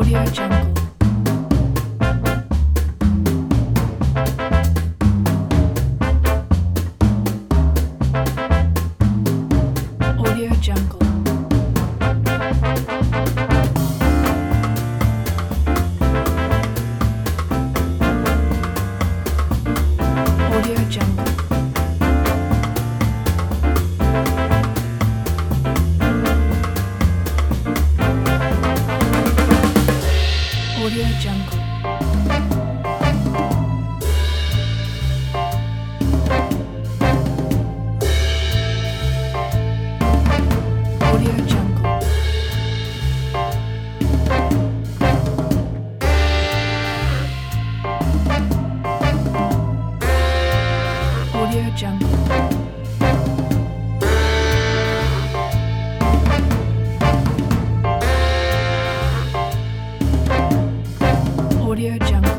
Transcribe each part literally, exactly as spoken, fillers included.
Audio Jungle. Audio Jungle. Audio Jungle. Audio Jungle. Audio Jungle. Audio Jungle. Audio Jungle.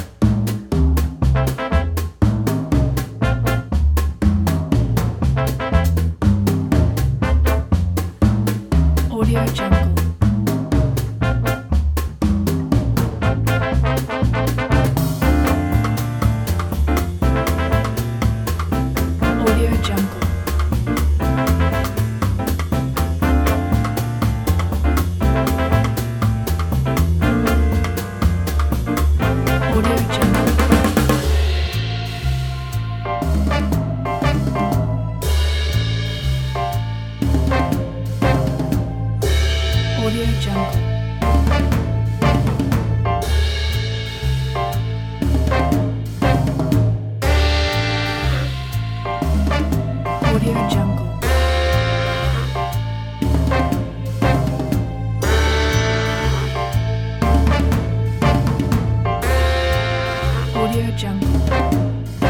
Audio Jungle. Audio Jungle. Audio Jungle. Audio Jungle. Audio Jungle. Audio Jungle.